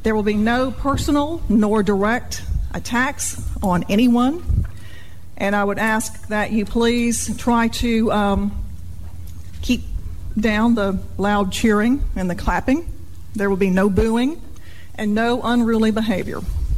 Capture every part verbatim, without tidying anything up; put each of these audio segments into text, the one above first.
There will be no personal nor direct attacks on anyone. And I would ask that you please try to um, keep down the loud cheering and the clapping. There will be no booing and no unruly behavior.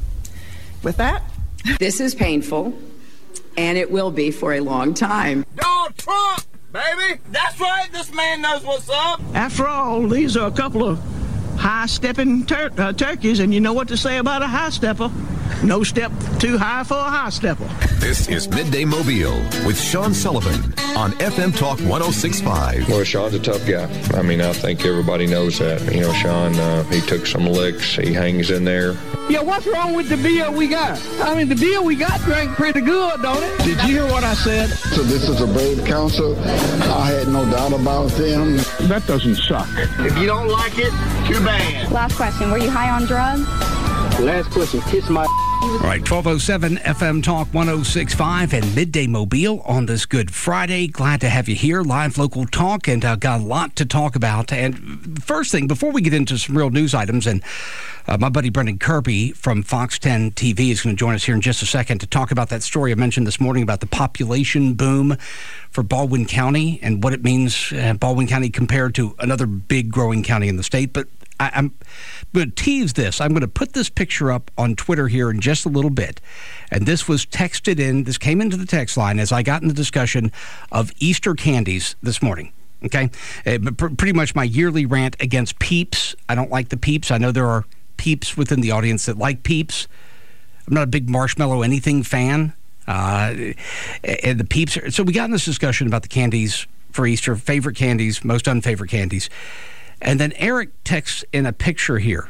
With that, this is painful, and it will be for a long time. Donald Trump, baby! That's right, this man knows what's up! After all, these are a couple of high-stepping tur- uh, turkeys, and you know what to say about a high-stepper. No step too high for a high-stepper. This is Midday Mobile with Sean Sullivan on F M Talk one oh six point five. Well, Sean's a tough guy. I mean, I think everybody knows that. You know, Sean, uh, he took some licks. He hangs in there. Yeah, what's wrong with the beer we got? I mean, the beer we got drank pretty good, don't it? Did you hear what I said? So this is a brave council. I had no doubt about them. That doesn't suck. If you don't like it, too bad. Last question, were you high on drugs? Last question, kiss my... All right, twelve oh seven F M Talk one oh six point five and Midday Mobile on this Good Friday. Glad to have you here, live local talk, and uh, got a lot to talk about. And first thing, before we get into some real news items, and uh, my buddy Brendan Kirby from Fox ten T V is going to join us here in just a second to talk about that story I mentioned this morning about the population boom for Baldwin County and what it means, uh, Baldwin County compared to another big growing county in the state. But I, I'm going to tease this. I'm going to put this picture up on Twitter here in just a little bit. And this was texted in. This came into the text line as I got in the discussion of Easter candies this morning. Okay? Uh, pr- pretty much my yearly rant against Peeps. I don't like the Peeps. I know there are Peeps within the audience that like Peeps. I'm not a big marshmallow anything fan. Uh, and the Peeps. Are, so we got in this discussion about the candies for Easter, favorite candies, most unfavorite candies. And then Eric texts in a picture here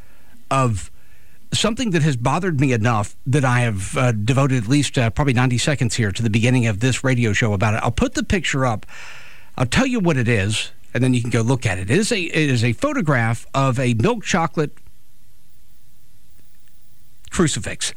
of something that has bothered me enough that I have uh, devoted at least uh, probably ninety seconds here to the beginning of this radio show about it. I'll put the picture up. I'll tell you what it is, and then you can go look at it. It is a, it is a photograph of a milk chocolate crucifix.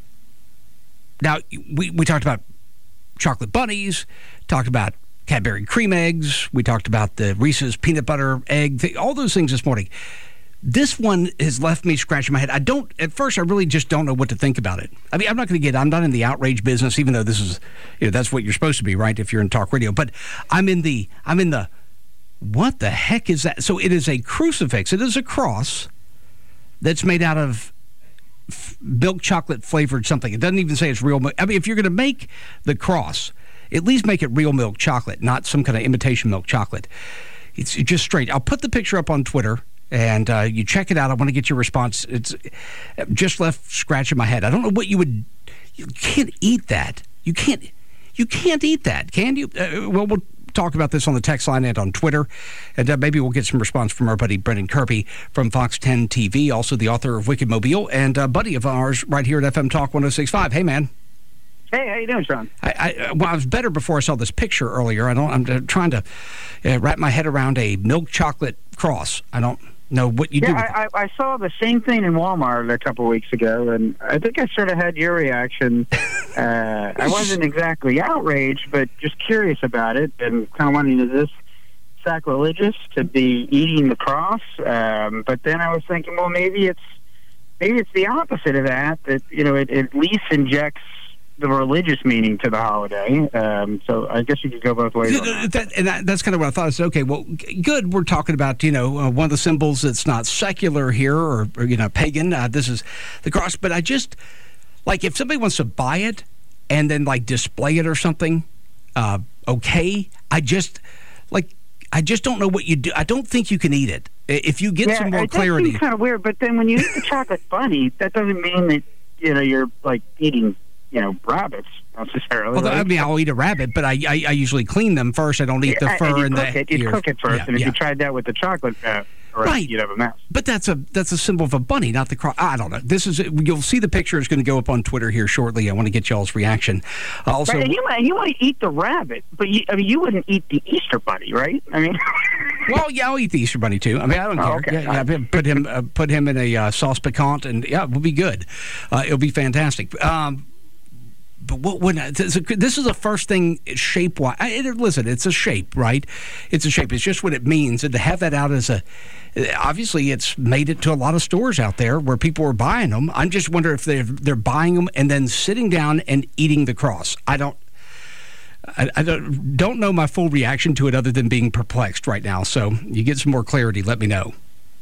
Now, we, we talked about chocolate bunnies, talked about Cadbury cream eggs. We talked about the Reese's peanut butter egg, thing, all those things this morning. This one has left me scratching my head. I don't, at first, I really just don't know what to think about it. I mean, I'm not going to get, I'm not in the outrage business, even though this is, you know, that's what you're supposed to be, right, if you're in talk radio. But I'm in the, I'm in the, what the heck is that? So it is a crucifix. It is a cross that's made out of f- milk chocolate flavored something. It doesn't even say it's real milk. I mean, if you're going to make the cross, at least make it real milk chocolate, not some kind of imitation milk chocolate. It's just straight. I'll put the picture up on Twitter, and uh, you check it out. I want to get your response. It's just left scratching my head. I don't know what you would... You can't eat that. You can't You can't eat that, can you? Uh, well, we'll talk about this on the text line and on Twitter, and uh, maybe we'll get some response from our buddy Brendan Kirby from Fox ten T V, also the author of Wicked Mobile, and a buddy of ours right here at F M Talk one oh six point five. Hey, man. Hey, how you doing, Sean? I, I, well, I was better before I saw this picture earlier. I don't. I'm trying to uh, wrap my head around a milk chocolate cross. I don't know what you yeah, do. With I, I, I saw the same thing in Walmart a couple of weeks ago, and I think I sort of had your reaction. uh, I wasn't exactly outraged, but just curious about it, and kind of wondering, is this sacrilegious to be eating the cross? Um, but then I was thinking, well, maybe it's maybe it's the opposite of that. That you know, it, it at least injects the religious meaning to the holiday. Um, so I guess you could go both ways. That. That, and that, that's kind of what I thought. I said, okay, well, good. We're talking about, you know, uh, one of the symbols that's not secular here or, or you know, pagan. Uh, this is the cross. But I just, like, if somebody wants to buy it and then, like, display it or something, uh, okay. I just, like, I just don't know what you do. I don't think you can eat it. If you get yeah, some more it clarity. It's kind of weird, but then when you eat the chocolate bunny, that doesn't mean that, you know, you're, like, eating, you know, rabbits necessarily. Well, right? I mean, I'll eat a rabbit, but I, I I usually clean them first. I don't eat the yeah, fur and, and the it. You'd ears. cook it first, yeah, and if yeah. you tried that with the chocolate, uh, right, you'd have a mess. But that's a that's a symbol of a bunny, not the cross. I don't know. This is you'll see the picture is going to go up on Twitter here shortly. I want to get y'all's reaction. Uh, also, right, and you you want to eat the rabbit, but you, I mean, you wouldn't eat the Easter bunny, right? I mean, well, yeah, I'll eat the Easter bunny too. I mean, I don't oh, care. Okay. Yeah, yeah, put him uh, put him in a uh, sauce piquant, and yeah, it will be good. Uh, it'll be fantastic. Um, but what would this is the first thing shape wise. Listen, it's a shape, right? It's a shape. It's just what it means, and to have that out as a obviously it's made it to a lot of stores out there where people are buying them. I'm just wondering if they're they're buying them and then sitting down and eating the cross. I don't. I, I don't, don't know my full reaction to it other than being perplexed right now. So you get some more clarity, let me know.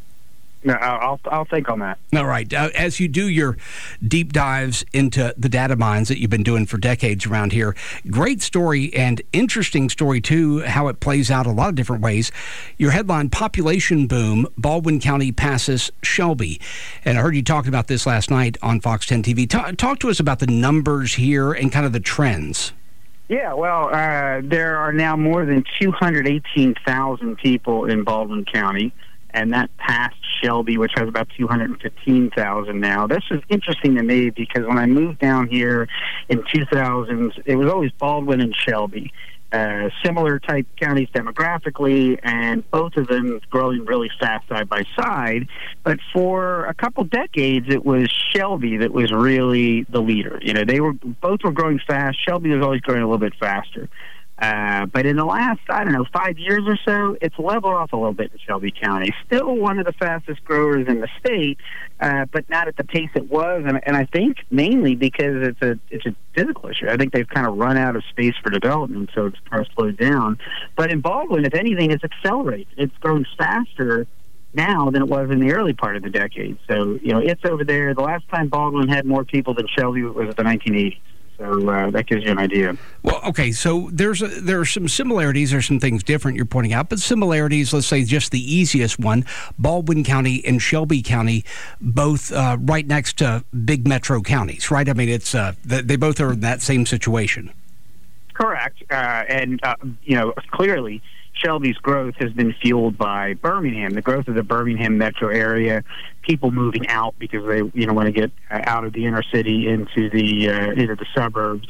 No, I'll I'll think on that. All right. Uh, as you do your deep dives into the data mines that you've been doing for decades around here, great story and interesting story, too, how it plays out a lot of different ways. Your headline, Population Boom, Baldwin County Passes Shelby. And I heard you talking about this last night on Fox ten T V. Talk, talk to us about the numbers here and kind of the trends. Yeah, well, uh, there are now more than two hundred eighteen thousand people in Baldwin County, and that passed Shelby, which has about two hundred fifteen thousand now. This is interesting to me because when I moved down here in two thousands, it was always Baldwin and Shelby. Uh, similar type counties demographically, and both of them growing really fast side by side. But for a couple decades, it was Shelby that was really the leader. You know, they were both were growing fast. Shelby was always growing a little bit faster. Uh, but in the last, I don't know, five years or so, it's leveled off a little bit in Shelby County. Still one of the fastest growers in the state, uh, but not at the pace it was. And, and I think mainly because it's a it's a physical issue. I think they've kind of run out of space for development, so it's kind of slowed down. But in Baldwin, if anything, it's accelerated. It's grown faster now than it was in the early part of the decade. So, you know, it's over there. The last time Baldwin had more people than Shelby was in the nineteen eighties. So uh, that gives you an idea. Well, okay, so there's a, there are some similarities. There's some things different you're pointing out, but similarities, let's say just the easiest one, Baldwin County and Shelby County, both uh, right next to big metro counties, right? I mean, it's uh, they both are in that same situation. Correct. Uh, and, uh, you know, clearly Shelby's growth has been fueled by Birmingham, the growth of the Birmingham metro area, people moving out because they, you know, want to get uh, out of the inner city into the uh, into the suburbs,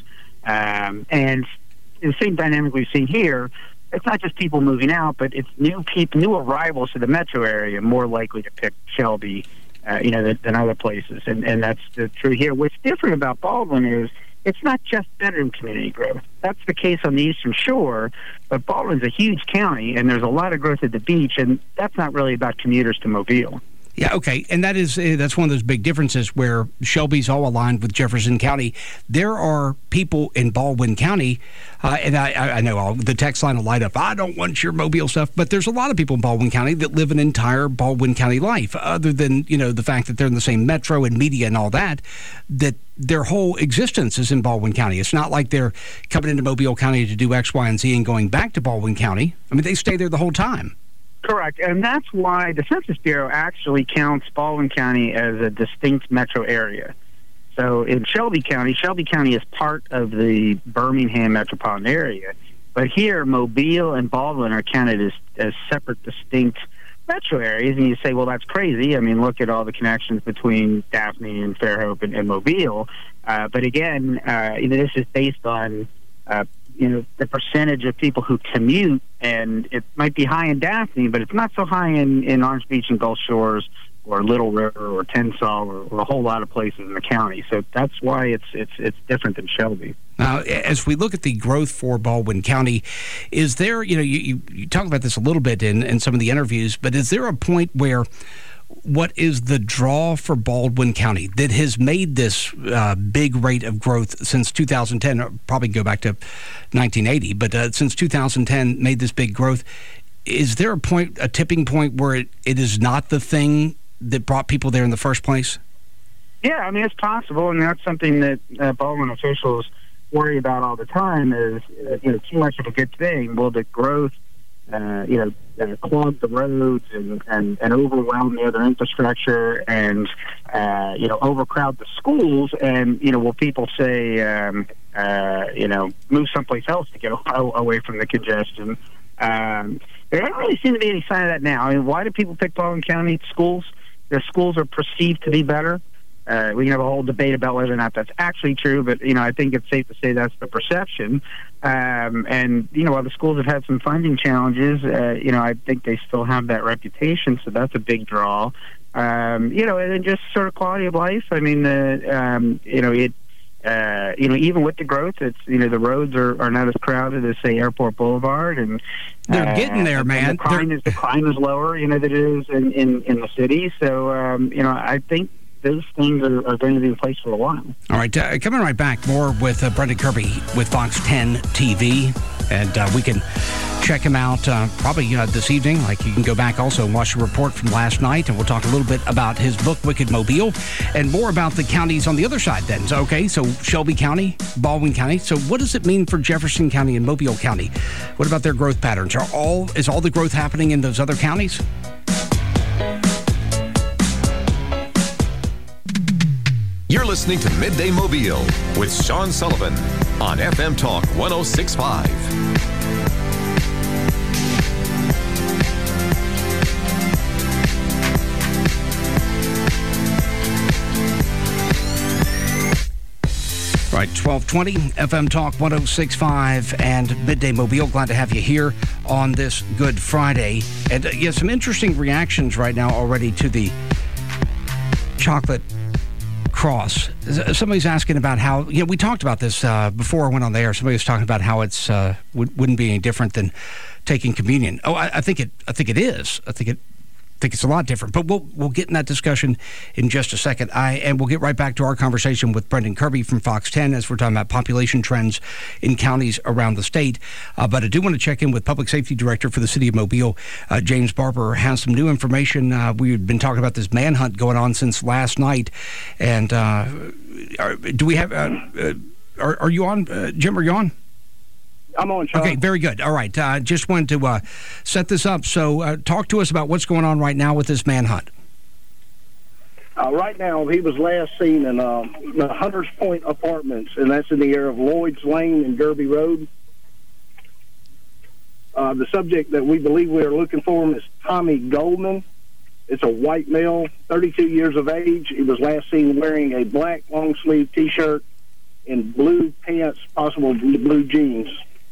um, and the same dynamic we've seen here. It's not just people moving out, but it's new people, new arrivals to the metro area more likely to pick Shelby, uh, you know, than, than other places, and and that's the true here. What's different about Baldwin is it's not just bedroom community growth. That's the case on the Eastern Shore, but Baldwin's a huge county, and there's a lot of growth at the beach, and that's not really about commuters to Mobile. Yeah, okay, and that is uh, that's one of those big differences where Shelby's all aligned with Jefferson County. There are people in Baldwin County, uh, and I, I know all, the text line will light up, I don't want your Mobile stuff, but there's a lot of people in Baldwin County that live an entire Baldwin County life, other than, you know, the fact that they're in the same metro and media and all that, that their whole existence is in Baldwin County. It's not like they're coming into Mobile County to do X, Y, and Z and going back to Baldwin County. I mean, they stay there the whole time. Correct, and that's why the Census Bureau actually counts Baldwin County as a distinct metro area. So in Shelby County, Shelby County is part of the Birmingham metropolitan area, but here Mobile and Baldwin are counted as, as separate, distinct metro areas, and you say, well, that's crazy. I mean, look at all the connections between Daphne and Fairhope and, and Mobile. Uh, but again, uh, you know, this is based on uh, you know, the percentage of people who commute, and it might be high in Daphne, but it's not so high in, in Orange Beach and Gulf Shores or Little River or Tensall or, or a whole lot of places in the county. So that's why it's it's it's different than Shelby. Now, as we look at the growth for Baldwin County, is there, you know, you, you, you talk about this a little bit in, in some of the interviews, but is there a point where what is the draw for Baldwin County that has made this uh, big rate of growth since two thousand ten? Or probably go back to nineteen eighty, but uh, since two thousand ten made this big growth. Is there a point, a tipping point where it, it is not the thing that brought people there in the first place? Yeah, I mean, it's possible, and that's something that uh, Baldwin officials worry about all the time is, uh, you know, too much of a good thing. Will the growth Uh, you know, uh, clog the roads and, and, and overwhelm the other infrastructure and, uh, you know, overcrowd the schools? And, you know, will people say, um, uh, you know, move someplace else to get away from the congestion? Um, there doesn't really seem to be any sign of that now. I mean, why do people pick Baldwin County schools? Their schools are perceived to be better. Uh, we can have a whole debate about whether or not that's actually true, but, you know, I think it's safe to say that's the perception. Um, and, you know, while the schools have had some funding challenges, uh, you know, I think they still have that reputation, so that's a big draw. Um, you know, and then just sort of quality of life. I mean, uh, um, you know, it uh, you know, even with the growth, it's, you know, the roads are, are not as crowded as, say, Airport Boulevard. And they're uh, getting there, man. The crime, is, the crime is lower, you know, than it is in, in, in the city. So, um, you know, I think those things are, are going to be in place for a while. All right, uh, coming right back, more with uh, Brendan Kirby with Fox ten T V. And uh, we can check him out uh, probably uh, this evening. Like, you can go back also and watch the report from last night, and we'll talk a little bit about his book, Wicked Mobile, and more about the counties on the other side then. So, okay, so Shelby County, Baldwin County. So what does it mean for Jefferson County and Mobile County? What about their growth patterns? Are all Is all the growth happening in those other counties? You're listening to Midday Mobile with Sean Sullivan on F M Talk one oh six point five. Right, twelve twenty, F M Talk one oh six point five and Midday Mobile. Glad to have you here on this Good Friday. And uh, yeah, some interesting reactions right now already to the chocolate cross. Somebody's asking about how, you know, we talked about this uh, before I went on the air. Somebody was talking about how it's uh, would, wouldn't be any different than taking communion. Oh, I, I think it. I think it is. I think it. I think it's a lot different. But we'll we'll get in that discussion in just a second. I and we'll get right back to our conversation with Brendan Kirby from Fox ten as we're talking about population trends in counties around the state. Uh, but I do want to check in with Public Safety Director for the City of Mobile, uh, James Barber, has some new information. Uh, we've been talking about this manhunt going on since last night, and uh, are, do we have? Uh, uh, are, are you on, uh, Jim? Are you on? I'm on, Sean. Okay, very good. All right. Uh, just wanted to uh, set this up. So uh, talk to us about what's going on right now with this manhunt. Uh, right now, he was last seen in uh, the Hunters Point Apartments, and that's in the area of Lloyd's Lane and Derby Road. Uh, the subject that we believe we are looking for him is Tommy Goldman. It's a white male, thirty-two years of age. He was last seen wearing a black long-sleeve T-shirt and blue pants, possible blue jeans.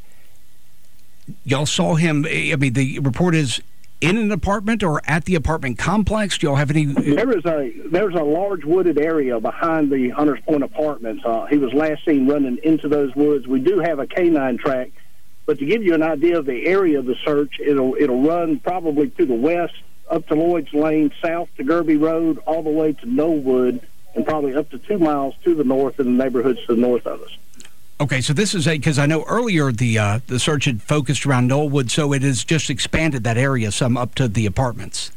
Y'all saw him, I mean, the report is in an apartment or at the apartment complex? Do y'all have any? There is a there's a large wooded area behind the Hunters Point Apartments. Uh, he was last seen running into those woods. We do have a canine track, but to give you an idea of the area of the search, it'll it'll run probably to the west, up to Lloyd's Lane, south to Gerby Road, all the way to Knollwood, and probably up to two miles to the north in the neighborhoods to the north of us. Okay, so this is a, because I know earlier the uh, the search had focused around Knollwood, so it has just expanded that area some up to the apartments.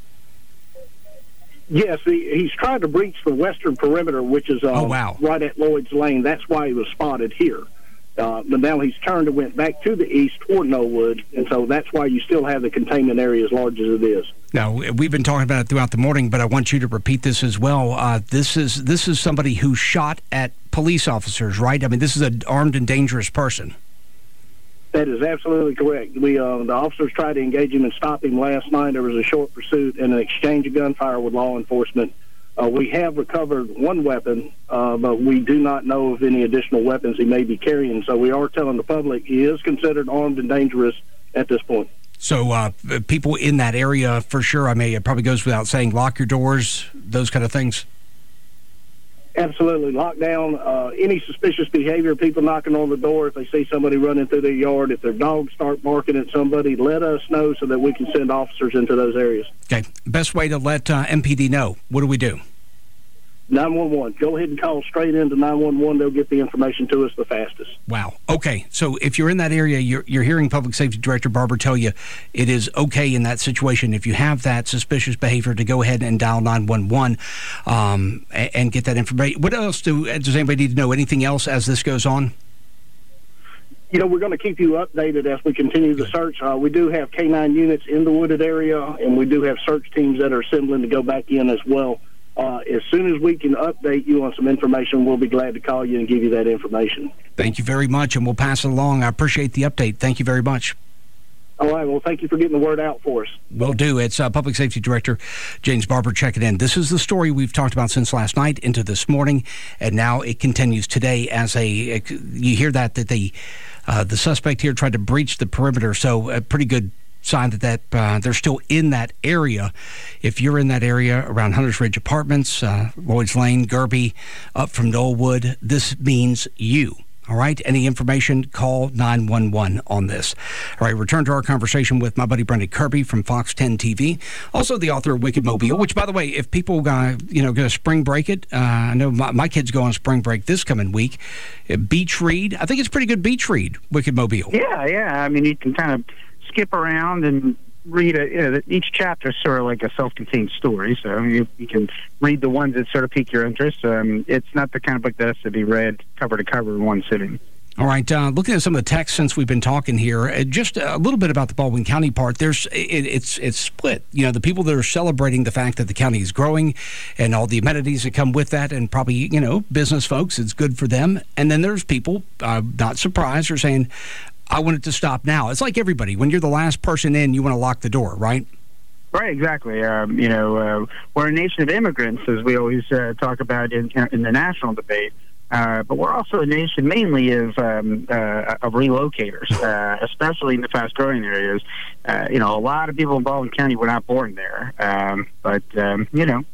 Yes, he, he's trying to breach the western perimeter, which is uh, oh, wow. right at Lloyd's Lane. That's why he was spotted here. Uh, but now he's turned and went back to the east toward Knollwood, and so that's why you still have the containment area as large as it is. Now, we've been talking about it throughout the morning, but I want you to repeat this as well. Uh, this is this is somebody who shot at police officers, right? I mean, this is an armed and dangerous person. That is absolutely correct. We uh, the officers tried to engage him and stop him last night. There was a short pursuit and an exchange of gunfire with law enforcement. Uh, we have recovered one weapon, uh, but we do not know of any additional weapons he may be carrying. So we are telling the public he is considered armed and dangerous at this point. So uh, people in that area, for sure, I mean, it probably goes without saying, lock your doors, those kind of things. Absolutely. Lock down uh, any suspicious behavior, people knocking on the door, if they see somebody running through their yard, if their dogs start barking at somebody, let us know so that we can send officers into those areas. Okay. Best way to let uh, M P D know. What do we do? nine one one. Go ahead and call straight into nine one one. They'll get the information to us the fastest. Wow. Okay. So if you're in that area, you're, you're hearing Public Safety Director Barber tell you it is okay in that situation, if you have that suspicious behavior, to go ahead and dial nine one one um, and, and get that information. What else do, does anybody need to know? Anything else as this goes on? You know, we're going to keep you updated as we continue the search. Uh, we do have K nine units in the wooded area, and we do have search teams that are assembling to go back in as well. Uh, as soon as we can update you on some information, we'll be glad to call you and give you that information. Thank you very much, and we'll pass it along. I appreciate the update. Thank you very much. All right. Well, thank you for getting the word out for us. Will do. It's uh, Public Safety Director James Barber checking in. This is the story we've talked about since last night into this morning, and now it continues today as a, you hear that, that the, uh, the suspect here tried to breach the perimeter, so a pretty good sign that, that uh, they're still in that area. If you're in that area around Hunters Ridge Apartments, uh, Lloyds Lane, Gerby, up from Knollwood, this means you. All right, any information, call nine one one on this. All right, return to our conversation with my buddy Brendan Kirby from Fox ten T V, also the author of Wicked Mobile, which, by the way, if people uh, you know, going to spring break it, uh, I know my, my kids go on spring break this coming week. Uh, beach read, I think it's a pretty good beach read, Wicked Mobile. Yeah, yeah, I mean, you can kind of skip around and read a, you know, each chapter is sort of like a self-contained story, so you, you can read the ones that sort of pique your interest. Um, it's not the kind of book that has to be read cover to cover in one sitting. All right, uh, looking at some of the text since we've been talking here, uh, just a little bit about the Baldwin County part. There's it, it's it's split. You know, the people that are celebrating the fact that the county is growing and all the amenities that come with that, and probably, you know, business folks, it's good for them. And then there's people, uh, not surprised, are saying, I want it to stop now. It's like everybody. When you're the last person in, you want to lock the door, right? Right, exactly. Um, you know, uh, we're a nation of immigrants, as we always uh, talk about in, in the national debate. Uh, but we're also a nation mainly of, um, uh, of relocators, uh, especially in the fast-growing areas. Uh, you know, a lot of people in Baldwin County were not born there. Um, but, um, you know,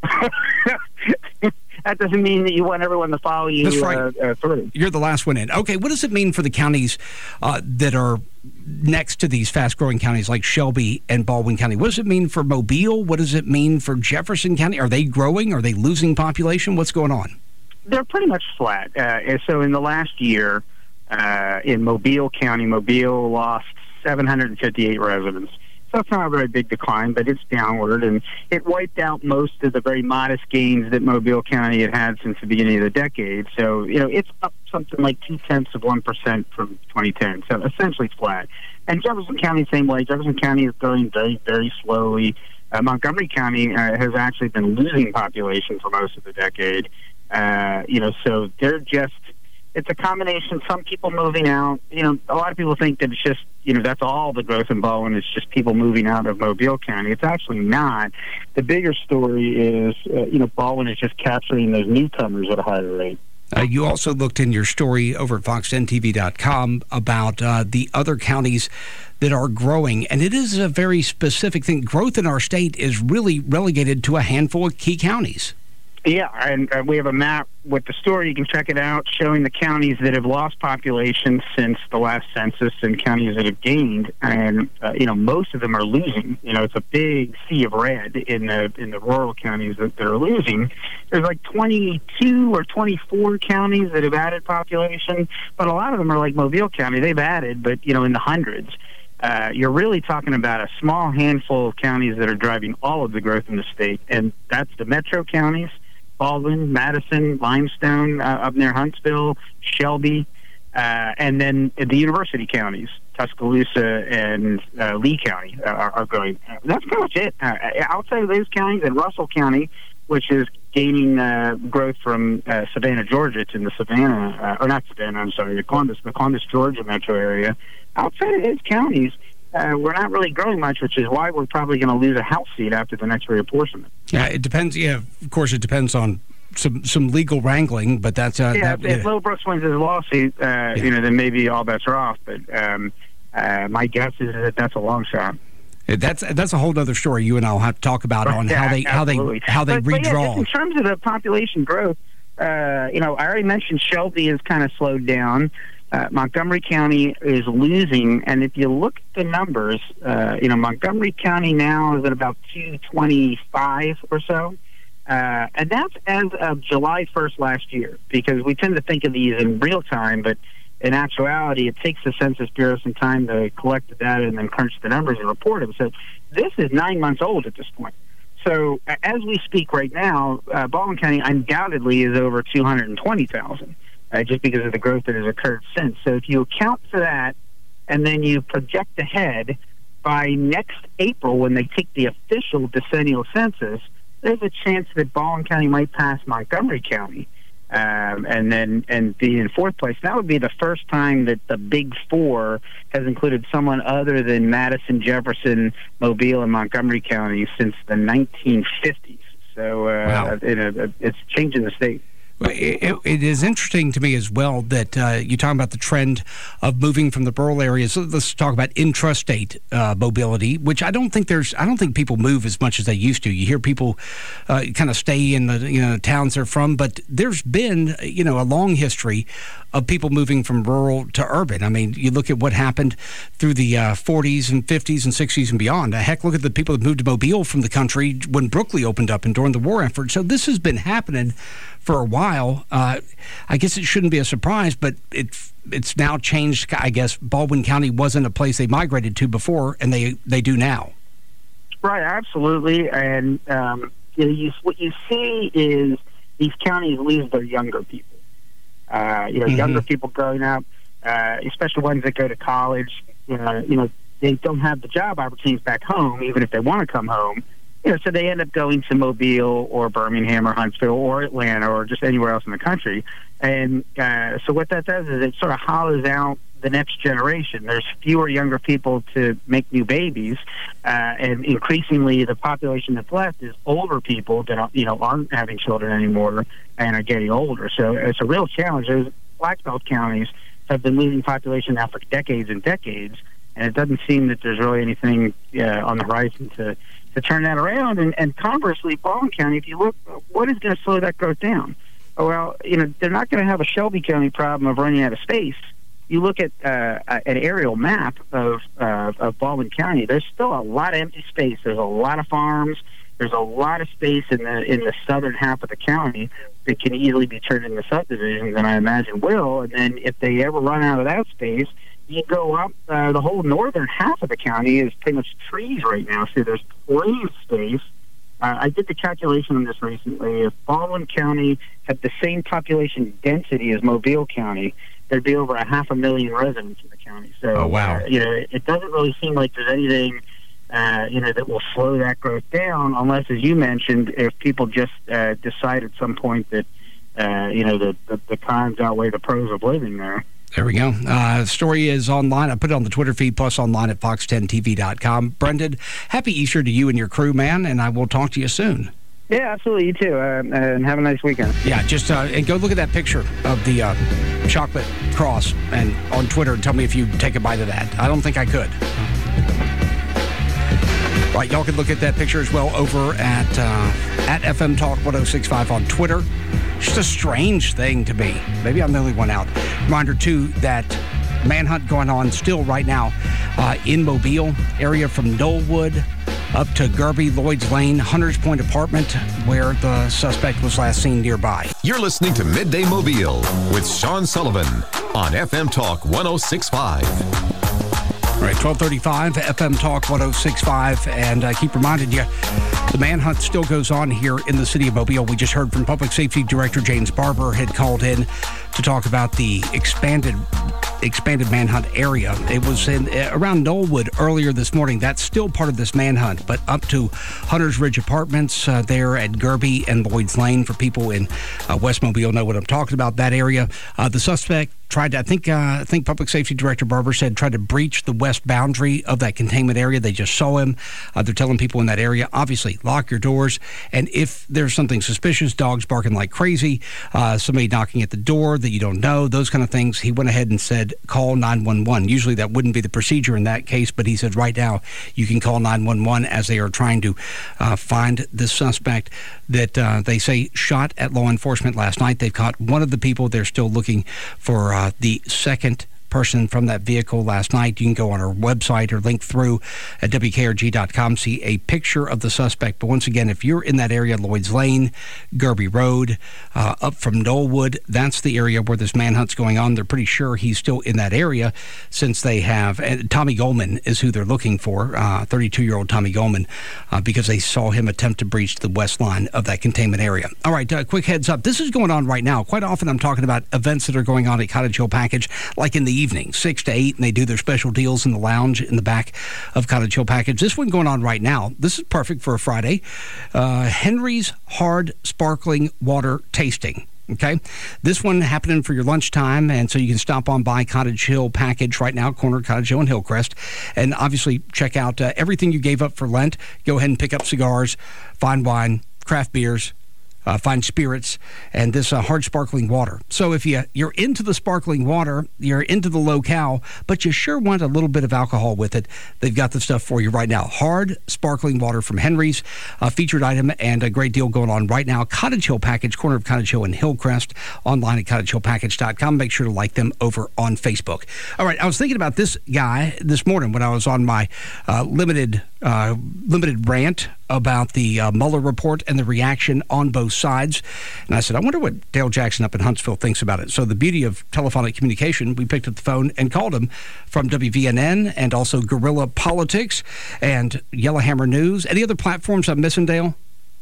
that doesn't mean that you want everyone to follow you. That's right. uh, uh, through. You're the last one in. Okay, what does it mean for the counties uh, that are next to these fast-growing counties like Shelby and Baldwin County? What does it mean for Mobile? What does it mean for Jefferson County? Are they growing? Are they losing population? What's going on? They're pretty much flat. Uh, so in the last year, uh, in Mobile County, Mobile lost seven hundred fifty-eight residents. So it's not a very big decline, but it's downward, and it wiped out most of the very modest gains that Mobile County had had since the beginning of the decade. So, you know, it's up something like two-tenths of one percent from twenty ten. So essentially it's flat. And Jefferson County, same way. Jefferson County is growing very, very slowly. Uh, Montgomery County uh, has actually been losing population for most of the decade. Uh, you know, so they're just, it's a combination, some people moving out. You know, a lot of people think that it's just, you know, that's all the growth in Baldwin, it's just people moving out of Mobile County. It's actually not. The bigger story is, uh, you know, Baldwin is just capturing those newcomers at a higher rate. Uh, you also looked in your story over at fox ten T V dot com about uh, the other counties that are growing, and it is a very specific thing. Growth in our state is really relegated to a handful of key counties. Yeah, and uh, we have a map with the story. You can check it out, showing the counties that have lost population since the last census and counties that have gained. And uh, you know, most of them are losing. You know, it's a big sea of red in the in the rural counties that, that are losing. There's like twenty-two or twenty-four counties that have added population, but a lot of them are like Mobile County. They've added, but you know, in the hundreds. Uh, you're really talking about a small handful of counties that are driving all of the growth in the state, and that's the metro counties. Baldwin, Madison, Limestone, uh, up near Huntsville, Shelby, uh, and then the university counties, Tuscaloosa and uh, Lee County uh, are, are growing. That's pretty much it. Uh, outside of those counties, and Russell County, which is gaining uh, growth from uh, Savannah, Georgia, to the Savannah, uh, or not Savannah, I'm sorry, the Columbus, the Columbus, Georgia metro area. Outside of those counties, Uh, we're not really growing much, which is why we're probably going to lose a House seat after the next reapportionment. Yeah, it depends. Yeah, of course, it depends on some some legal wrangling, but that's uh, yeah. That, if yeah. Little Brooks wins his lawsuit, uh, yeah. you know, then maybe all bets are off. But um, uh, my guess is that that's a long shot. That's that's a whole other story. You and I will have to talk about on yeah, how they absolutely. how they how they but, redraw. But yeah, just in terms of the population growth, uh, you know, I already mentioned Shelby has kind of slowed down. Uh, Montgomery County is losing, and if you look at the numbers, uh, you know, Montgomery County now is at about two twenty-five or so, uh, and that's as of July first last year, because we tend to think of these in real time, but in actuality, it takes the Census Bureau some time to collect the data and then crunch the numbers and report them. So this is nine months old at this point. So uh, as we speak right now, uh, Baldwin County undoubtedly is over two hundred twenty thousand. Uh, just because of the growth that has occurred since. So if you account for that and then you project ahead, by next April when they take the official decennial census, there's a chance that Baldwin County might pass Montgomery County um, and then and be in fourth place. That would be the first time that the Big Four has included someone other than Madison, Jefferson, Mobile, and Montgomery County since the nineteen fifties. So uh, wow. it, it, it's changing the state. It, it is interesting to me as well that uh, you're talking about the trend of moving from the rural areas. So let's talk about intrastate uh, mobility, which I don't think there's. I don't think people move as much as they used to. You hear people uh, kind of stay in the you know towns they're from, but there's been you know a long history of people moving from rural to urban. I mean, you look at what happened through the uh, forties and fifties and sixties and beyond. Heck, look at the people that moved to Mobile from the country when Brooklyn opened up and during the war effort. So this has been happening for a while. Uh, I guess it shouldn't be a surprise, but it's it's now changed. I guess Baldwin County wasn't a place they migrated to before, and they they do now. Right, absolutely. And um, you know, you, what you see is these counties lose their younger people. Uh, you know, mm-hmm. younger people growing up, uh, especially ones that go to college. You know, you know, they don't have the job opportunities back home, even if they want to come home. You know, so they end up going to Mobile or Birmingham or Huntsville or Atlanta or just anywhere else in the country. And uh, so what that does is it sort of hollows out the next generation. There's fewer younger people to make new babies, uh, and increasingly the population that's left is older people that you know aren't having children anymore and are getting older. So it's a real challenge. Those Black Belt counties have been losing population now for decades and decades, and it doesn't seem that there's really anything uh, on the horizon to to turn that around. And, and conversely, Baldwin County, if you look, what is going to slow that growth down? Oh, well, you know, they're not going to have a Shelby County problem of running out of space. You look at uh, an aerial map of, uh, of Baldwin County, there's still a lot of empty space. There's a lot of farms. There's a lot of space in the in the southern half of the county that can easily be turned into subdivisions, and I imagine will. And then if they ever run out of that space, you go up, uh, the whole northern half of the county is pretty much trees right now, so there's plenty of space. Uh, I did the calculation on this recently. If Baldwin County had the same population density as Mobile County, there'd be over a half a million residents in the county. So, oh, wow. uh, you know, it doesn't really seem like there's anything, uh, you know, that will slow that growth down, unless, as you mentioned, if people just uh, decide at some point that, uh, you know, the, the, the cons outweigh the pros of living there. There we go. Uh, story is online. I put it on the Twitter feed, plus online at fox ten T V dot com. Brendan, happy Easter to you and your crew, man, and I will talk to you soon. Yeah, absolutely. You too. Uh, and have a nice weekend. Yeah, just uh, and go look at that picture of the uh, chocolate cross and on Twitter and tell me if you take a bite of that. I don't think I could. Right, y'all can look at that picture as well over at uh, at F M Talk one oh six point five on Twitter. Just a strange thing to me. Maybe I'm the only one out. Reminder, too, that manhunt going on still right now uh, in Mobile area from Knollwood up to Gerby, Lloyd's Lane, Hunters Point Apartment, where the suspect was last seen nearby. You're listening to Midday Mobile with Sean Sullivan on F M Talk one oh six point five. All right, twelve thirty-five, F M Talk one oh six point five, and I keep reminding you, the manhunt still goes on here in the city of Mobile. We just heard from Public Safety Director James Barber had called in to talk about the expanded expanded manhunt area. It was in around Knollwood earlier this morning. That's still part of this manhunt, but up to Hunters Ridge Apartments uh, there at Gerby and Lloyd's Lane. For people in uh, West Mobile know what I'm talking about, that area. Uh, the suspect tried to, I think, uh, I think Public Safety Director Barber said, tried to breach the west boundary of that containment area. They just saw him. Uh, they're telling people in that area, obviously, lock your doors. And if there's something suspicious, dogs barking like crazy, uh, somebody knocking at the door that you don't know, those kind of things, he went ahead and said, call nine one one. Usually that wouldn't be the procedure in that case, but he said right now you can call nine one one as they are trying to uh, find the suspect that uh, they say shot at law enforcement last night. They've caught one of the people. They're still looking for uh, the second person from that vehicle last night. You can go on our website or link through at W K R G dot com, see a picture of the suspect. But once again, if you're in that area, Lloyd's Lane, Gerby Road, uh, up from Knollwood, that's the area where this manhunt's going on. They're pretty sure he's still in that area since they have, and Tommy Goldman is who they're looking for, uh, thirty-two-year-old Tommy Goldman, uh, because they saw him attempt to breach the west line of that containment area. All right, uh, quick heads up. This is going on right now. Quite often I'm talking about events that are going on at Cottage Hill Package, like in the evening, six to eight, and they do their special deals in the lounge in the back of Cottage Hill Package. This one going on right now. This is perfect for a Friday. Uh, Henry's Hard Sparkling Water Tasting. Okay, this one happening for your lunchtime, and so you can stop on by Cottage Hill Package right now, corner Cottage Hill and Hillcrest, and obviously check out uh, everything you gave up for Lent. Go ahead and pick up cigars, fine wine, craft beers, uh, fine spirits, and this uh, hard sparkling water. So if you, you're into the sparkling water, you're into the low-cal, but you sure want a little bit of alcohol with it, they've got the stuff for you right now. Hard sparkling water from Henry's, a featured item and a great deal going on right now. Cottage Hill Package, corner of Cottage Hill and Hillcrest, online at cottage hill package dot com. Make sure to like them over on Facebook. All right, I was thinking about this guy this morning when I was on my uh, limited uh, limited rant about the uh, Mueller report and the reaction on both sides. And I said, I wonder what Dale Jackson up in Huntsville thinks about it. So the beauty of telephonic communication, we picked up the phone and called him from W V N N and also Guerrilla Politics and Yellowhammer News. Any other platforms I'm missing, Dale?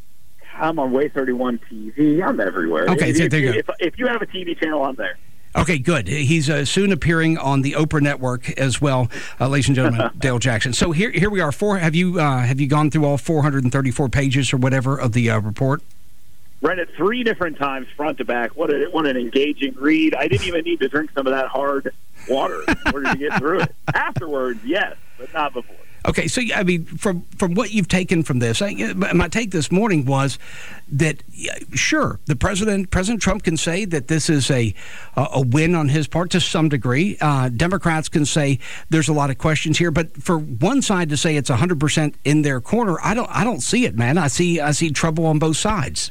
I'm on Way thirty-one T V. I'm everywhere. Okay, if, there you if, go. If, if you have a T V channel, I'm there. Okay, good. He's uh, soon appearing on the Oprah Network as well, uh, ladies and gentlemen. Dale Jackson. So here, here we are. Four. Have you uh, have you gone through all four hundred thirty-four pages or whatever of the uh, report? Read it three different times, front to back. What a, what an engaging read! I didn't even need to drink some of that hard water in order to get through it. Afterwards, yes, but not before. Okay, so I mean, from from what you've taken from this, I, my take this morning was that sure, the president, President Trump, can say that this is a a win on his part to some degree. Uh, Democrats can say there's a lot of questions here, but for one side to say it's one hundred percent in their corner, I don't I don't see it, man. I see I see trouble on both sides.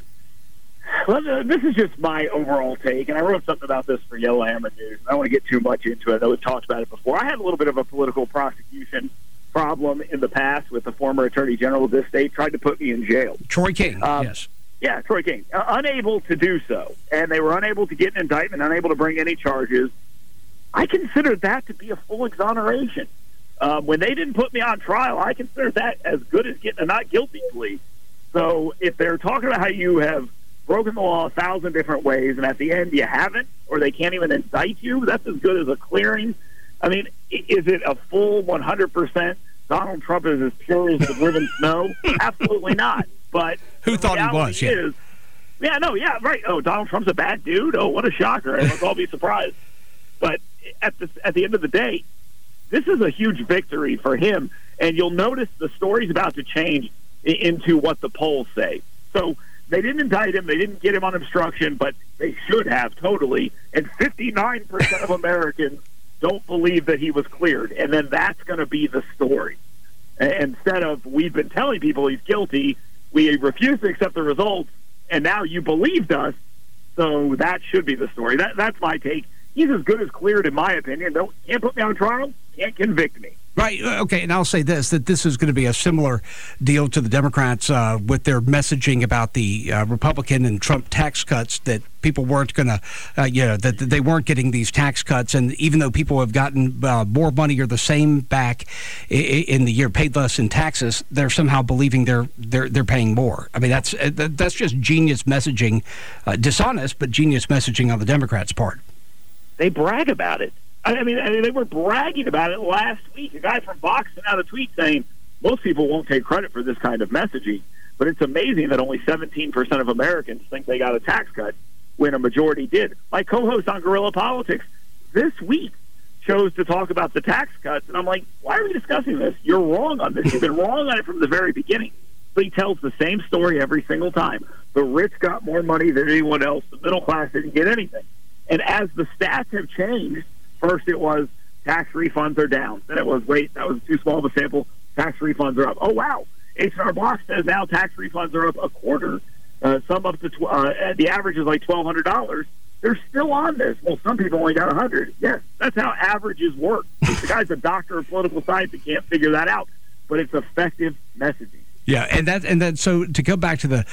Well, uh, this is just my overall take, and I wrote something about this for Yellowhammer News. I don't want to get too much into it. I know we've talked about it before. I had a little bit of a political prosecution problem in the past with the former attorney general of this state, tried to put me in jail. Troy King, um, yes. Yeah, Troy King. Uh, unable to do so. And they were unable to get an indictment, unable to bring any charges. I considered that to be a full exoneration. Um, when they didn't put me on trial, I considered that as good as getting a not guilty plea. So if they're talking about how you have broken the law a thousand different ways, and at the end you haven't, or they can't even indict you, that's as good as a clearing. I mean, is it a full one hundred percent Donald Trump is as pure as the driven snow? Absolutely not. But who thought he was? Yeah. Is, yeah, no, yeah, right. Oh, Donald Trump's a bad dude. Oh, what a shocker. Let's all be surprised. But at the, at the end of the day, this is a huge victory for him. And you'll notice the story's about to change into what the polls say. So they didn't indict him. They didn't get him on obstruction, but they should have totally. And fifty-nine percent of Americans don't believe that he was cleared. And then that's going to be the story. Instead of we've been telling people he's guilty, we refuse to accept the results, and now you believed us. So that should be the story. That, that's my take. He's as good as cleared, in my opinion. Don't, can't put me on trial, can't convict me. Right. Okay. And I'll say this, that this is going to be a similar deal to the Democrats uh, with their messaging about the uh, Republican and Trump tax cuts, that people weren't going to, uh, you know, that they weren't getting these tax cuts. And even though people have gotten uh, more money or the same back in the year, paid less in taxes, they're somehow believing they're they're they're paying more. I mean, that's that's just genius messaging, uh, dishonest, but genius messaging on the Democrats' part. They brag about it. I mean, I mean, they were bragging about it last week. A guy from Vox sent out a tweet saying most people won't take credit for this kind of messaging, but it's amazing that only seventeen percent of Americans think they got a tax cut when a majority did. My co-host on Guerrilla Politics this week chose to talk about the tax cuts, and I'm like, why are we discussing this? You're wrong on this. You've been wrong on it from the very beginning. But he tells the same story every single time. The rich got more money than anyone else. The middle class didn't get anything. And as the stats have changed, first it was tax refunds are down. Then it was, wait, that was too small of a sample. Tax refunds are up. Oh, wow. H and R Block says now tax refunds are up a quarter. Uh, some up to, tw- uh, the average is like twelve hundred dollars. They're still on this. Well, some people only got one hundred. Yes, that's how averages work. The guy's a doctor of political science and can't figure that out. But it's effective messaging. Yeah, and that and that. So to go back to the,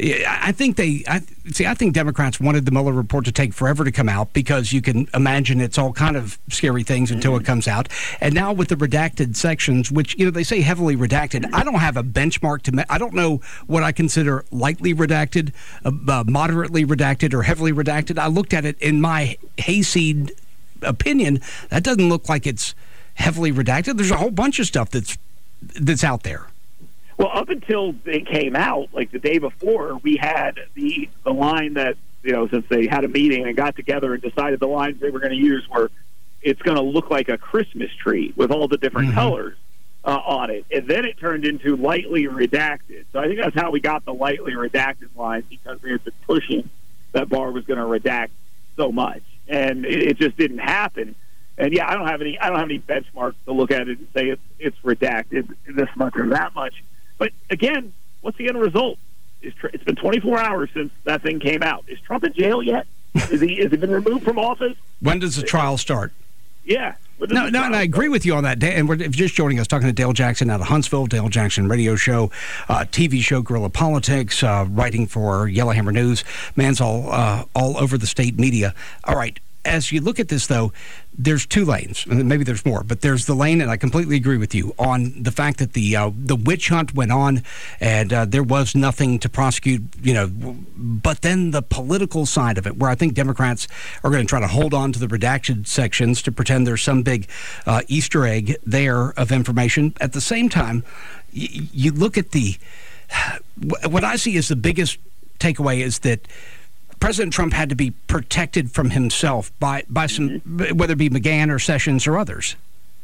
I think they I, see. I think Democrats wanted the Mueller report to take forever to come out because you can imagine it's all kind of scary things until mm-hmm. it comes out. And now with the redacted sections, which you know they say heavily redacted, I don't have a benchmark to. I don't know what I consider lightly redacted, uh, uh, moderately redacted, or heavily redacted. I looked at it in my hayseed opinion. That doesn't look like it's heavily redacted. There's a whole bunch of stuff that's that's out there. Well, up until it came out, like the day before, we had the the line that, you know, since they had a meeting and got together and decided the lines they were going to use were, it's going to look like a Christmas tree with all the different mm-hmm. colors. uh, on it. And then it turned into lightly redacted. So I think that's how we got the lightly redacted line, because we had been pushing that Barr was going to redact so much. And it, it just didn't happen. And yeah, I don't have any I don't have any benchmarks to look at it and say it's, it's redacted this much or that much. But again, what's the end result? It's, it's been twenty-four hours since that thing came out. Is Trump in jail yet? Is he has he been removed from office? When does the trial start? Yeah. No, no, and I agree with you on that. And we're just joining us, talking to Dale Jackson out of Huntsville, Dale Jackson radio show, uh, T V show Guerrilla Politics, uh, writing for Yellowhammer News. Man's all uh, all over the state media. All right. As you look at this, though, there's two lanes, and maybe there's more, but there's the lane, and I completely agree with you on the fact that the uh, the witch hunt went on, and uh, there was nothing to prosecute, you know. But then the political side of it, where I think Democrats are going to try to hold on to the redacted sections to pretend there's some big uh, Easter egg there of information. At the same time, y- you look at the what I see as the biggest takeaway is that President Trump had to be protected from himself by, by some, whether it be McGahn or Sessions or others.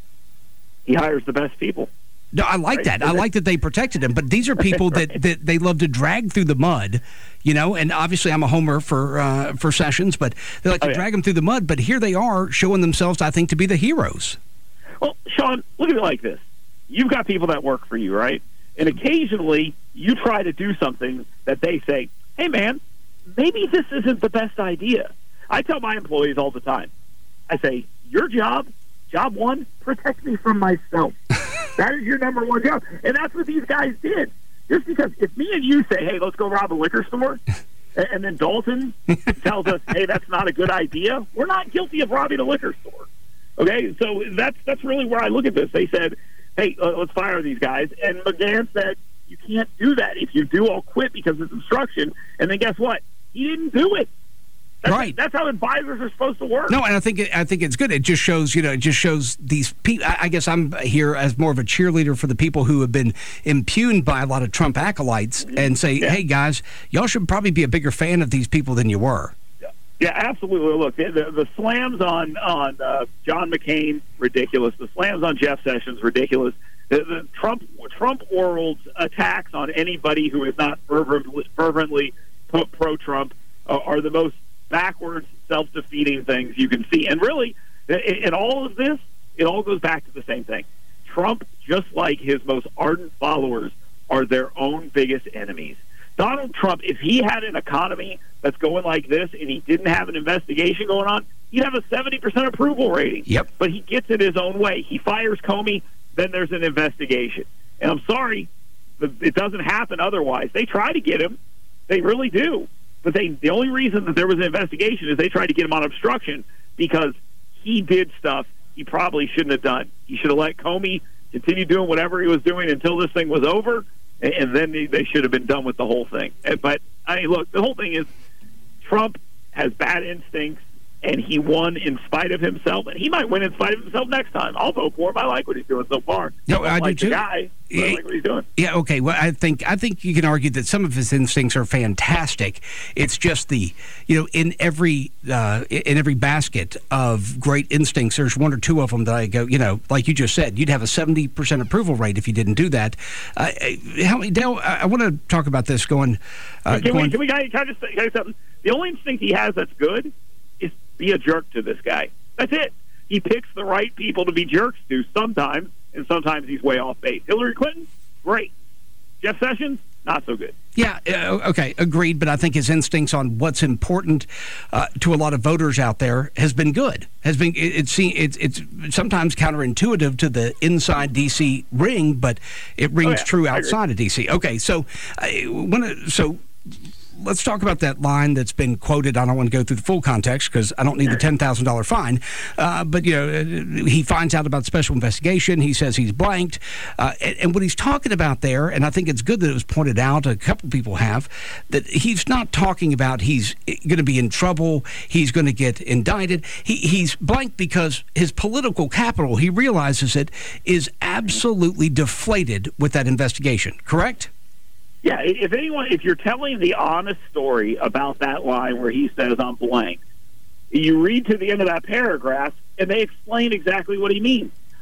He hires the best people. No, I like right? that. I like that they protected him. But these are people right. that, that they love to drag through the mud, you know. And obviously, I'm a homer for uh, for Sessions, but they like to oh, yeah. drag him through the mud. But here they are showing themselves, I think, to be the heroes. Well, Sean, look at it like this: you've got people that work for you, right? And occasionally, you try to do something that they say, "Hey, man, maybe this isn't the best idea." I tell my employees all the time, I say, your job, job one, protect me from myself. That is your number one job. And that's what these guys did. Just because if me and you say, hey, let's go rob a liquor store, and then Dalton tells us, hey, that's not a good idea, we're not guilty of robbing a liquor store. Okay? So that's that's really where I look at this. They said, hey, uh, let's fire these guys. And McGahn said, you can't do that. If you do, I'll quit because it's obstruction. And then guess what? He didn't do it. That's, right. That's how advisors are supposed to work. No, and I think it, I think it's good. It just shows, you know, it just shows these people. I guess I'm here as more of a cheerleader for the people who have been impugned by a lot of Trump acolytes and say, yeah. hey, guys, y'all should probably be a bigger fan of these people than you were. Yeah, yeah absolutely. Look, the, the, the slams on, on uh, John McCain, ridiculous. The slams on Jeff Sessions, ridiculous. The, the Trump Trump world's attacks on anybody who is not fervently, fervently pro-Trump uh, are the most backwards, self-defeating things you can see. And really, in, in all of this, it all goes back to the same thing. Trump, just like his most ardent followers, are their own biggest enemies. Donald Trump, if he had an economy that's going like this and he didn't have an investigation going on, he'd have a seventy percent approval rating. Yep. But he gets it his own way. He fires Comey, then there's an investigation. And I'm sorry, it doesn't happen otherwise. They try to get him. They really do. But they, the only reason that there was an investigation is they tried to get him on obstruction because he did stuff he probably shouldn't have done. He should have let Comey continue doing whatever he was doing until this thing was over, and, and then they, they should have been done with the whole thing. But, I mean, look, the whole thing is Trump has bad instincts, and he won in spite of himself, and he might win in spite of himself next time. I'll vote for him. I like what he's doing so far. No, I, I like do the too. Guy, but I like what he's doing. Yeah, okay. Well, I think I think you can argue that some of his instincts are fantastic. It's just the, you know, in every uh, in every basket of great instincts, there's one or two of them that I go, you know, like you just said, you'd have a seventy percent approval rate if you didn't do that. Uh, how, Dale, I, I want to talk about this going. Uh, can, going we, can we? Can I just say something? The only instinct he has that's good is be a jerk to this guy. That's it. He picks the right people to be jerks to sometimes, and sometimes he's way off base. Hillary Clinton, great. Jeff Sessions, not so good. Yeah, uh, okay, agreed, but I think his instincts on what's important uh, to a lot of voters out there has been good. Has been it, it's, it's it's sometimes counterintuitive to the inside D C ring, but it rings oh, yeah, true outside of D C. Okay, so I wanna, so let's talk about that line that's been quoted. I don't want to go through the full context because I don't need the ten thousand dollars fine. Uh, but, you know, he finds out about special investigation. He says he's blanked. Uh, and, and what he's talking about there, and I think it's good that it was pointed out, a couple people have, that he's not talking about he's going to be in trouble, he's going to get indicted. He, he's blanked because his political capital, he realizes it, is absolutely deflated with that investigation. Correct? Yeah, if anyone, if you're telling the honest story about that line where he says, I'm blank, you read to the end of that paragraph, and they explain exactly what he means.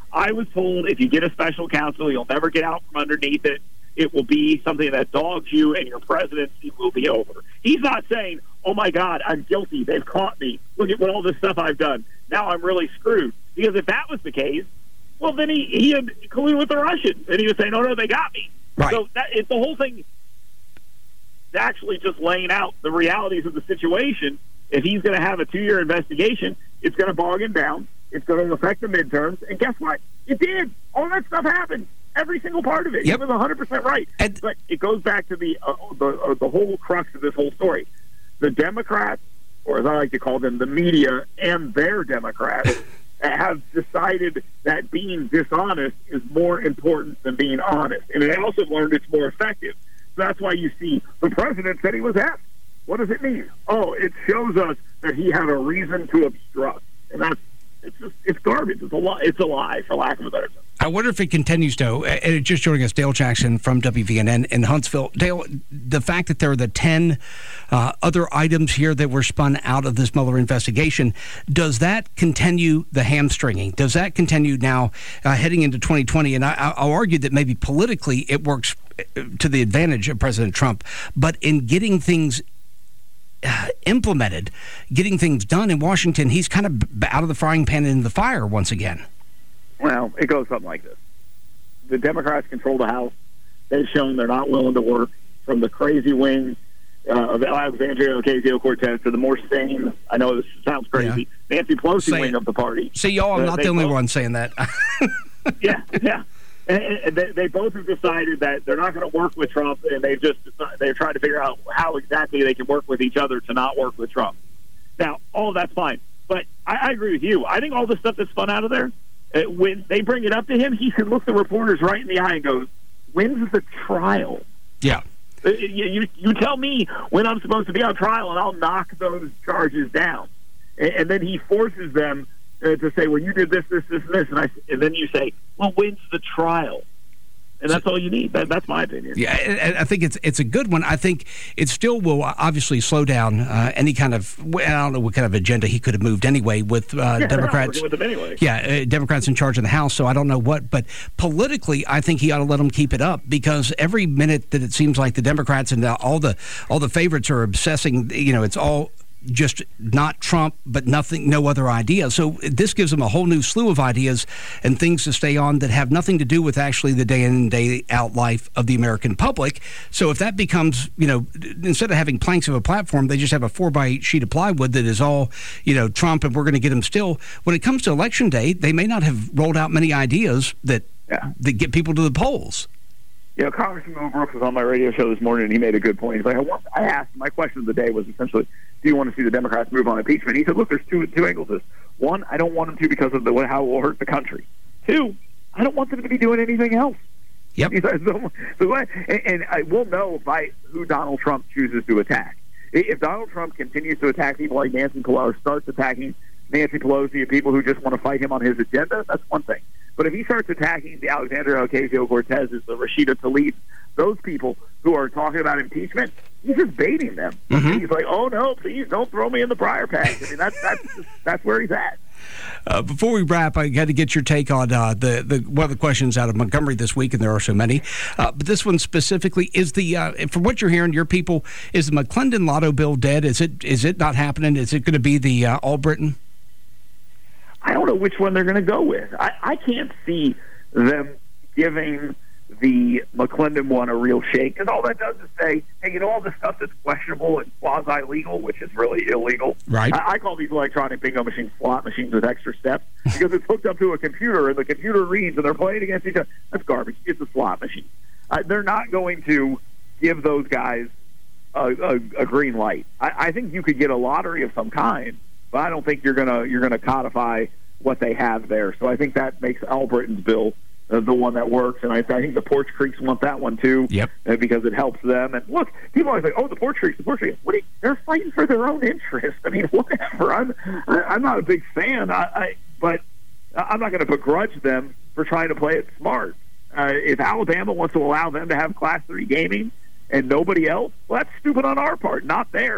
I was told if you get a special counsel, you'll never get out from underneath it. It will be something that dogs you, and your presidency will be over. He's not saying, oh, my God, I'm guilty. They've caught me. Look at what all this stuff I've done. Now I'm really screwed. Because if that was the case, well, then he, he had colluded with the Russians. And he was saying, oh, no, they got me. Right. So that, it's the whole thing actually just laying out the realities of the situation. If he's going to have a two-year investigation, it's going to bog him down. It's going to affect the midterms. And guess what? It did. All that stuff happened. Every single part of it. Yep. He was one hundred percent right. And, but it goes back to the, uh, the, uh, the whole crux of this whole story. The Democrats, or as I like to call them, the media and their Democrats, have decided that being dishonest is more important than being honest. And they also learned it's more effective. So that's why you see the president said he was asked. What does it mean? Oh, it shows us that he had a reason to obstruct. And that's it's just it's garbage. It's a lie. It's a lie, for lack of a better term. I wonder if it continues, though. And just joining us, Dale Jackson from W V N N in Huntsville. Dale, the fact that there are the ten uh, other items here that were spun out of this Mueller investigation, does that continue the hamstringing? Does that continue now uh, heading into twenty twenty? And I, I'll argue that maybe politically it works to the advantage of President Trump, but in getting things Uh, implemented, getting things done in Washington, he's kind of out of the frying pan into the fire once again. Well, it goes something like this. The Democrats control the House. They've shown they're not willing to work from the crazy wing uh, of Alexandria Ocasio-Cortez to the more sane, I know this sounds crazy, yeah. Nancy Pelosi Say wing it. of the party. See, y'all, I'm uh, not the only both, one saying that. yeah, yeah. And they, they both have decided that they're not going to work with Trump, and they've just they're trying to figure out how exactly they can work with each other to not work with Trump. Now, all of that's fine, but I, I agree with you. I think all the stuff that's spun out of there, uh, when they bring it up to him, he can look the reporters right in the eye and go, "When's the trial?" Yeah. Uh, you, you you tell me when I'm supposed to be on trial, and I'll knock those charges down. And, and then he forces them Uh, to say, well, you did this, this, this, and this, and, I, and then you say, well, when's the trial? And that's all you need. That, that's my opinion. Yeah, and I think it's it's a good one. I think it still will obviously slow down uh, any kind of, I don't know what kind of agenda he could have moved anyway with uh, yeah, Democrats. With them anyway. Yeah, uh, Democrats in charge of the House, so I don't know what. But politically, I think he ought to let them keep it up, because every minute that it seems like the Democrats and the, all the all the favorites are obsessing, you know, it's all just not Trump, but nothing, no other idea. So this gives them a whole new slew of ideas and things to stay on that have nothing to do with actually the day in and day out life of the American public. So if that becomes, you know, instead of having planks of a platform, they just have a four by eight sheet of plywood that is all, you know, Trump, and we're going to get him still. When it comes to election day, they may not have rolled out many ideas that yeah. that get people to the polls. You know, Congressman Mo Brooks was on my radio show this morning, and he made a good point. He's like, I, want, I asked, my question of the day was essentially, do you want to see the Democrats move on impeachment? He said, look, there's two two angles to this. One, I don't want them to because of the how it will hurt the country. Two, I don't want them to be doing anything else. Yep. He says, so, so, and, and I will know by who Donald Trump chooses to attack. If Donald Trump continues to attack people like Nancy Pelosi, or starts attacking Nancy Pelosi and people who just want to fight him on his agenda, that's one thing. But if he starts attacking the Alexandria Ocasio-Cortezes, the Rashida Tlaib, those people who are talking about impeachment, he's just baiting them. Mm-hmm. He's like, oh, no, please don't throw me in the briar patch. I mean, that's that's just, that's where he's at. Uh, before we wrap, I got to get your take on uh, the, the one of the questions out of Montgomery this week, and there are so many. Uh, but this one specifically is the uh, from what you're hearing, your people, is the McClendon Lotto bill dead? Is it is it not happening? Is it going to be the uh, All-Britain? I don't know which one they're going to go with. I, I can't see them giving the McClendon one a real shake, because all that does is say, hey, you know, all this stuff that's questionable and quasi-legal, which is really illegal. Right. I, I call these electronic bingo machines slot machines with extra steps, because it's hooked up to a computer, and the computer reads, and they're playing against each other. That's garbage. It's a slot machine. Uh, they're not going to give those guys a, a, a green light. I, I think you could get a lottery of some kind, but I don't think you're gonna you're gonna codify what they have there. So I think that makes All-Britain's bill uh, the one that works, and I, I think the Porch Creeks want that one too. Yep. Uh, because it helps them. And look, people always say, "Oh, the Porch Creeks, the Porch Creeks." What? Are you, they're fighting for their own interest. I mean, whatever. I'm I, I'm not a big fan, I, I but I'm not going to begrudge them for trying to play it smart. Uh, if Alabama wants to allow them to have Class three gaming and nobody else, well, that's stupid on our part, not theirs.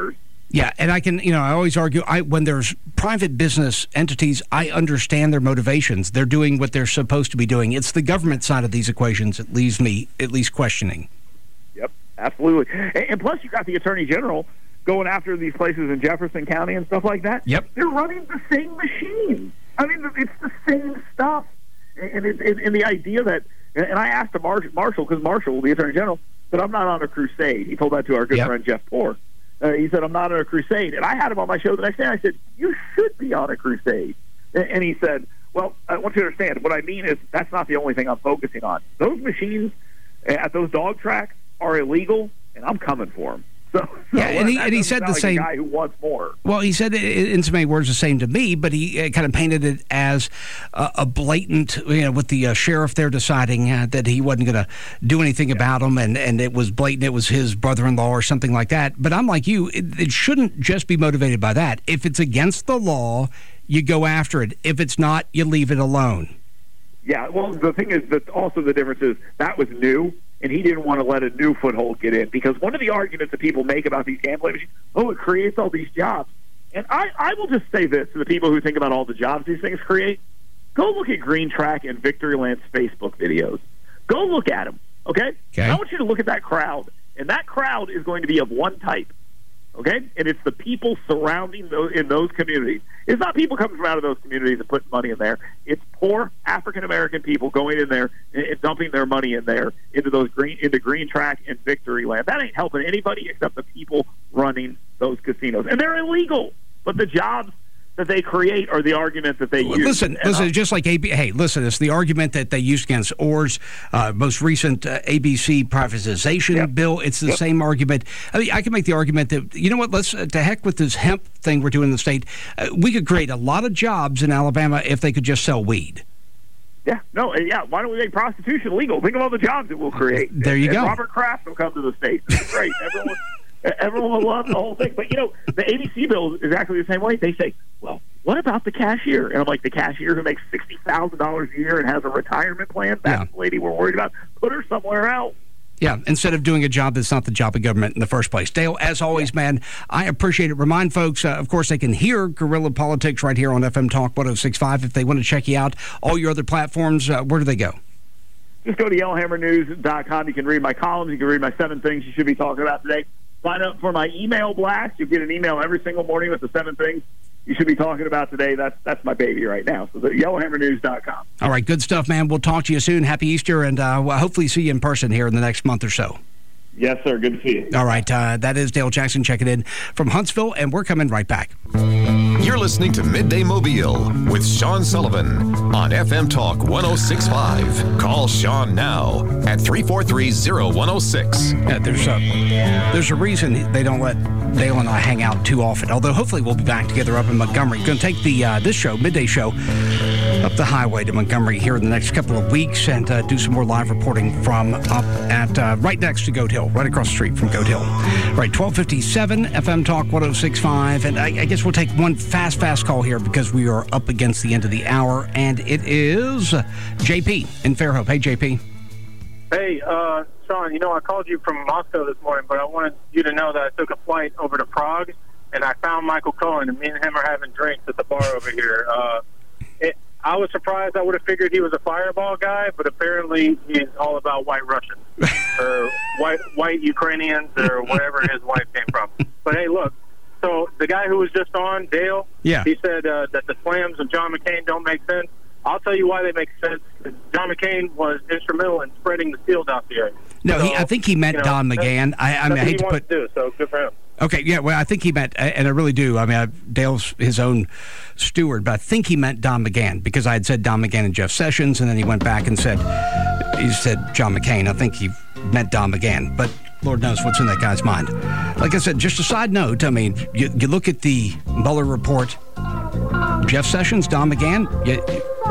Yeah, and I can, you know, I always argue, I when there's private business entities, I understand their motivations. They're doing what they're supposed to be doing. It's the government side of these equations that leaves me at least questioning. Yep, absolutely. And, and plus, you got the Attorney General going after these places in Jefferson County and stuff like that. Yep. They're running the same machine. I mean, it's the same stuff. And, it, and, and the idea that, and I asked Mar- Marshall, because Marshall, the Attorney General, said, I'm not on a crusade. He told that to our good yep. friend Jeff Poore. Uh, he said, I'm not on a crusade. And I had him on my show the next day. I said, you should be on a crusade. And, and he said, well, I want you to understand, what I mean is that's not the only thing I'm focusing on. Those machines at those dog tracks are illegal, and I'm coming for them. So, so yeah, and he, and he said the like same. A guy who wants more. Well, he said it in so many words the same to me, but he uh, kind of painted it as uh, a blatant, you know, with the uh, sheriff there deciding uh, that he wasn't going to do anything yeah. about him, and, and it was blatant. It was his brother-in-law or something like that. But I'm like you, it, it shouldn't just be motivated by that. If it's against the law, you go after it. If it's not, you leave it alone. Yeah, well, the thing is that also the difference is that was new. And he didn't want to let a new foothold get in, because one of the arguments that people make about these gambling machines, oh, it creates all these jobs. And I, I will just say this to the people who think about all the jobs these things create. Go look at Green Track and Victoryland's Facebook videos. Go look at them, okay? okay? I want you to look at that crowd. And that crowd is going to be of one type, okay? And it's the people surrounding those in those communities. It's not people coming from out of those communities and putting money in there. It's poor African-American people going in there and dumping their money in there into those green into Green Track and Victoryland. That ain't helping anybody except the people running those casinos. And they're illegal. But the jobs that they create are the argument that they use. Listen, and listen, just like A B, hey, listen, it's the argument that they used against Orr's uh, most recent uh, A B C privatization yep. bill. It's the yep. same argument. I mean, I can make the argument that, you know what, let's, uh, to heck with this hemp thing we're doing in the state. Uh, we could create a lot of jobs in Alabama if they could just sell weed. Yeah, no, yeah. Why don't we make prostitution legal? Think of all the jobs it will create. There you and, go. And Robert Kraft will come to the state. That's great. Everyone, everyone will love the whole thing. But, you know, the A B C bill is exactly the same way. They say, well, what about the cashier? And I'm like, the cashier who makes sixty thousand dollars a year and has a retirement plan? That's yeah. the lady we're worried about. Put her somewhere else. Yeah, instead of doing a job that's not the job of government in the first place. Dale, as always, man, I appreciate it. Remind folks, uh, of course, they can hear Guerrilla Politics right here on F M Talk one oh six point five. If they want to check you out, all your other platforms, uh, where do they go? Just go to yellow hammer news dot com. You can read my columns. You can read my seven things you should be talking about today. Sign up for my email blast. You get an email every single morning with the seven things you should be talking about today. That's that's my baby right now. So the yellow hammer news dot com. All right, good stuff, man. We'll talk to you soon. Happy Easter, and uh, we'll hopefully see you in person here in the next month or so. Yes, sir. Good to see you. All right, uh, that is Dale Jackson checking in from Huntsville, and we're coming right back. You're listening to Midday Mobile with Sean Sullivan on F M Talk one oh six point five. Call Sean now at three four three, oh one oh six. Yeah, there's a there's a reason they don't let Dale and I hang out too often. Although hopefully we'll be back together up in Montgomery. Going to take the uh, this show, midday show, up the highway to Montgomery here in the next couple of weeks and uh, do some more live reporting from up at uh, right next to Goat Hill, right across the street from Goat Hill. Right, twelve fifty-seven F M Talk one oh six point five, and I, I guess we'll take one fast, fast call here because we are up against the end of the hour, and it is J P in Fairhope. Hey, J P. Hey, uh, Sean, you know, I called you from Moscow this morning, but I wanted you to know that I took a flight over to Prague, and I found Michael Cohen, and me and him are having drinks at the bar over here. Uh, it, I was surprised. I would have figured he was a fireball guy, but apparently he's all about white Russians or white white Ukrainians or wherever his wife came from. But, hey, look, so the guy who was just on, Dale, yeah. he said uh, that the slams of John McCain don't make sense. I'll tell you why they make sense. John McCain was instrumental in spreading the Steele dossier. No, so, he, I think he meant you know, Don McGahn. I, I mean, I hate to put. To do, so good for him. Okay, yeah, well, I think he meant, and I really do. I mean, I, Dale's his own steward, but I think he meant Don McGahn because I had said Don McGahn and Jeff Sessions, and then he went back and said he said John McCain. I think he meant Don McGahn, but Lord knows what's in that guy's mind. Like I said, just a side note. I mean, you, you look at the Mueller report. Jeff Sessions, Don McGahn. You,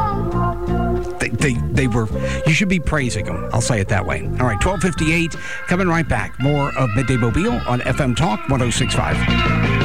They, they they were, you should be praising them. I'll say it that way. All right, twelve fifty-eight, coming right back. More of Midday Mobile on F M Talk one oh six point five.